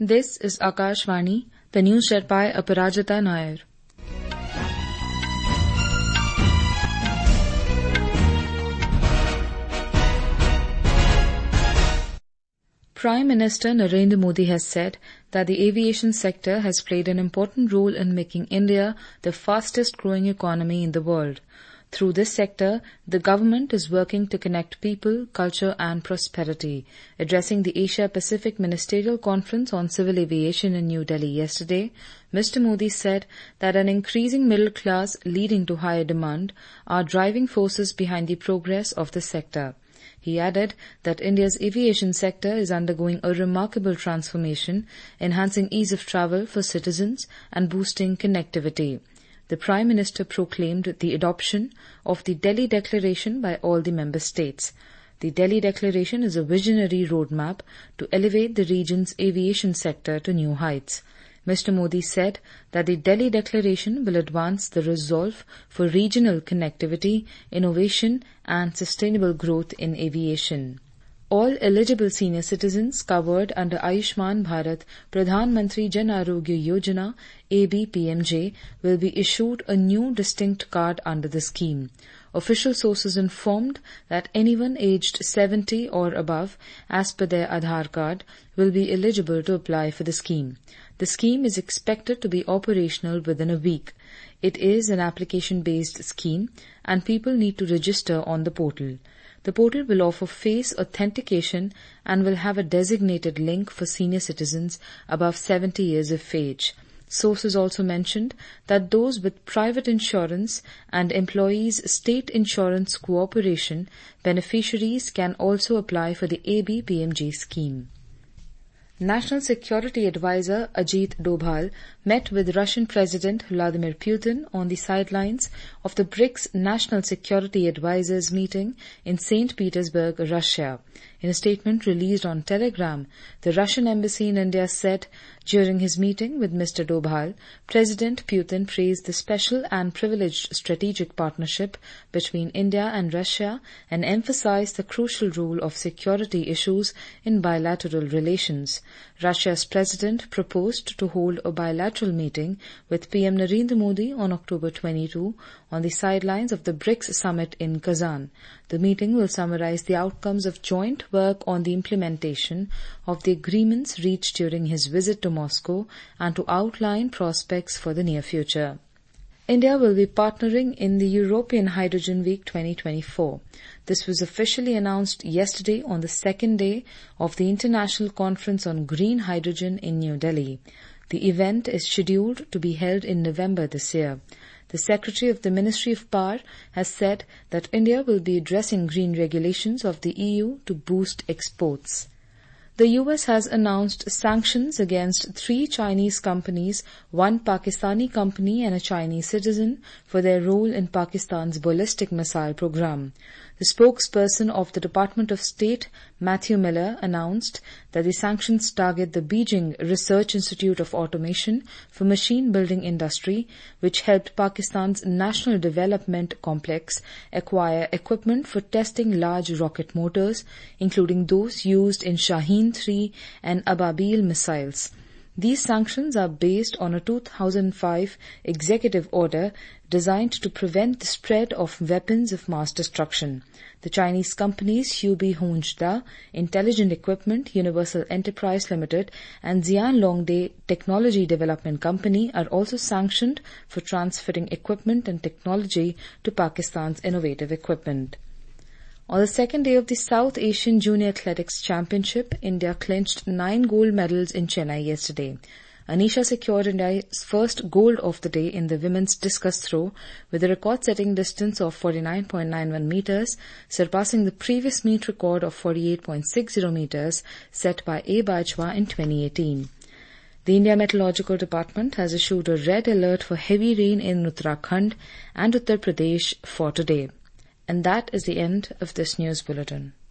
This is Akashvani, the news read by Aparajita Nair. Prime Minister Narendra Modi has said that the aviation sector has played an important role in making India the fastest growing economy in the world. Through this sector, the government is working to connect people, culture and prosperity. Addressing the Asia-Pacific Ministerial Conference on Civil Aviation in New Delhi yesterday, Mr. Modi said that an increasing middle class leading to higher demand are driving forces behind the progress of the sector. He added that India's aviation sector is undergoing a remarkable transformation, enhancing ease of travel for citizens and boosting connectivity. The Prime Minister proclaimed the adoption of the Delhi Declaration by all the member states. The Delhi Declaration is a visionary roadmap to elevate the region's aviation sector to new heights. Mr. Modi said that the Delhi Declaration will advance the resolve for regional connectivity, innovation and sustainable growth in aviation. All eligible senior citizens covered under Ayushman Bharat Pradhan Mantri Jan Arogya Yojana ABPMJ will be issued a new distinct card under the scheme. Official sources informed that anyone aged 70 or above, as per their Aadhaar card, will be eligible to apply for the scheme. The scheme is expected to be operational within a week. It is an application-based scheme and people need to register on the portal. The portal will offer face authentication and will have a designated link for senior citizens above 70 years of age. Sources also mentioned that those with private insurance and employees' state insurance cooperation beneficiaries can also apply for the ABPMJ scheme. National Security Advisor Ajit Doval met with Russian President Vladimir Putin on the sidelines of the BRICS National Security Advisors meeting in St. Petersburg, Russia. In a statement released on Telegram, the Russian embassy in India said during his meeting with Mr. Doval, President Putin praised the special and privileged strategic partnership between India and Russia and emphasized the crucial role of security issues in bilateral relations. Russia's president proposed to hold a bilateral meeting with PM Narendra Modi on October 22 on the sidelines of the BRICS summit in Kazan. The meeting will summarize the outcomes of joint work on the implementation of the agreements reached during his visit to Moscow and to outline prospects for the near future. India will be partnering in the European Hydrogen Week 2024. This was officially announced yesterday on the second day of the International Conference on Green Hydrogen in New Delhi. The event is scheduled to be held in November this year. The Secretary of the Ministry of Power has said that India will be addressing green regulations of the EU to boost exports. The US has announced sanctions against 3 Chinese companies, 1 Pakistani company and a Chinese citizen for their role in Pakistan's ballistic missile program. The spokesperson of the Department of State, Matthew Miller, announced that the sanctions target the Beijing Research Institute of Automation for Machine Building Industry, which helped Pakistan's National Development Complex acquire equipment for testing large rocket motors, including those used in Shaheen 3 and Ababil missiles. These sanctions are based on a 2005 executive order designed to prevent the spread of weapons of mass destruction. The Chinese companies Hubei Hongda, Intelligent Equipment Universal Enterprise Limited and Xian Longday Technology Development Company are also sanctioned for transferring equipment and technology to Pakistan's innovative equipment. On the second day of the South Asian Junior Athletics Championship, India clinched 9 gold medals in Chennai yesterday. Anisha secured India's first gold of the day in the women's discus throw with a record-setting distance of 49.91 meters, surpassing the previous meet record of 48.60 meters set by A. Bajwa in 2018. The India Meteorological Department has issued a red alert for heavy rain in Uttarakhand and Uttar Pradesh for today. And that is the end of this news bulletin.